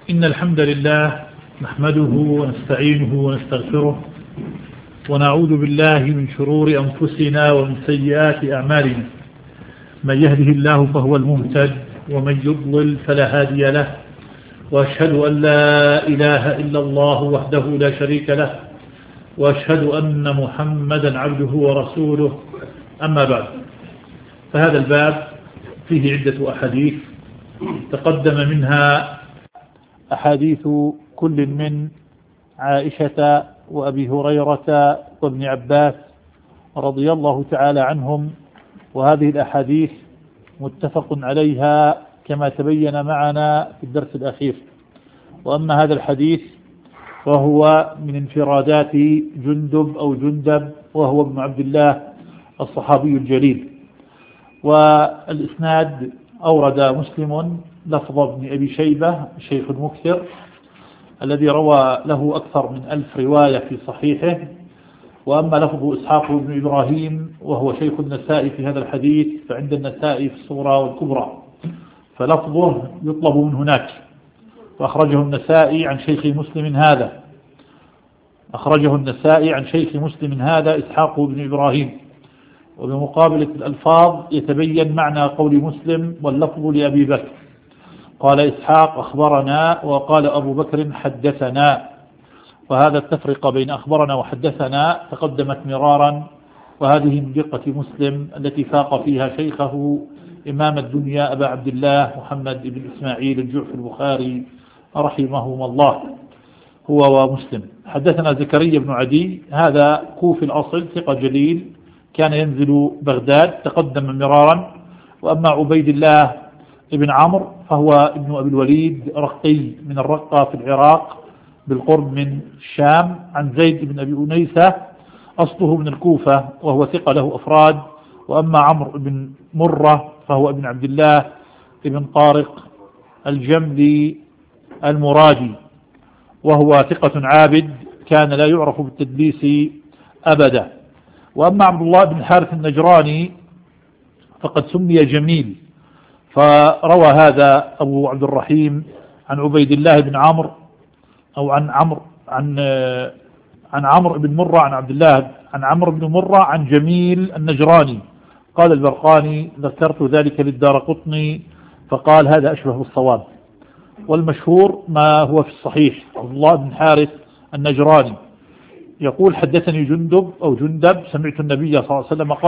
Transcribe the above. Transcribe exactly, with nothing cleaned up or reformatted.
إن الحمد لله نحمده ونستعينه ونستغفره ونعوذ بالله من شرور أنفسنا ومن سيئات أعمالنا. من يهده الله فهو المهتد ومن يضلل فلا هادي له، وأشهد أن لا إله إلا الله وحده لا شريك له، وأشهد أن محمدا عبده ورسوله. أما بعد، فهذا الباب فيه عدة أحاديث تقدم منها أحاديث كل من عائشة وأبي هريرة وابن عباس رضي الله تعالى عنهم، وهذه الأحاديث متفق عليها كما تبين معنا في الدرس الأخير. وأما هذا الحديث فهو من انفرادات جندب أو جندب، وهو ابن عبد الله الصحابي الجليل. والإسناد أورد مسلم لفظ ابن أبي شيبة الشيخ المكثر الذي روى له أكثر من ألف رواية في صحيحه. وأما لفظ إسحاق بن إبراهيم وهو شيخ النسائي في هذا الحديث فعند النسائي في الصغرى والكبرى، فلفظه يطلب من هناك. وأخرجه النسائي عن شيخ مسلم هذا أخرجه النسائي عن شيخ مسلم هذا إسحاق بن إبراهيم. وبمقابلة الألفاظ يتبين معنى قول مسلم واللفظ لأبي بكر. قال إسحاق أخبرنا، وقال أبو بكر حدثنا. وهذا التفرقة بين أخبرنا وحدثنا تقدمت مرارا، وهذه من دقة مسلم التي فاق فيها شيخه إمام الدنيا أبا عبد الله محمد بن إسماعيل الجعفي البخاري رحمهما الله هو ومسلم. حدثنا زكريا بن عدي، هذا كوفي الأصل ثقة جليل، كان ينزل بغداد، تقدم مرارا. وأما عبيد الله ابن عمرو فهو ابن أبي الوليد رقي من الرقة في العراق بالقرب من الشام، عن زيد بن أبي أنيسة أصله من الكوفة وهو ثقة له أفراد. وأما عمرو بن مرة فهو ابن عبد الله ابن طارق الجملي المرادي، وهو ثقة عابد كان لا يعرف بالتدليس أبدا. وأما عبد الله بن حارث النجراني فقد سمي جميل، فروى هذا أبو عبد الرحيم عن عبيد الله بن عمرو أو عن عمرو عن عن عمرو بن مرة عن عبد الله عن عمرو بن مرة عن جميل النجراني. قال البرقاني ذكرت ذلك للدارقطني فقال هذا أشبه بالصواب، والمشهور ما هو في الصحيح. عبد الله بن حارث النجراني يقول حدثني جندب أو جندب سمعت النبي صلى الله عليه وسلم